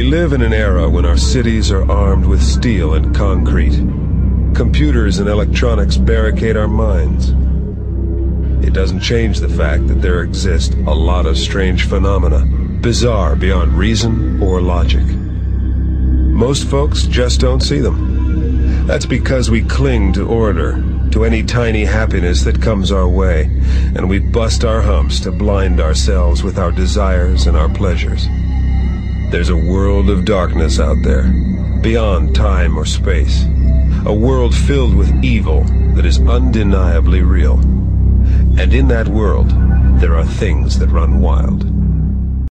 live in an era when our cities are armed with steel and concrete. Computers and electronics barricade our minds. It doesn't change the fact that there exist a lot of strange phenomena, bizarre beyond reason or logic. Most folks just don't see them. That's because we cling to order, to any tiny happiness that comes our way, and we bust our humps to blind ourselves with our desires and our pleasures. There's a world of darkness out there, beyond time or space. A world filled with evil that is undeniably real. And in that world, there are things that run wild.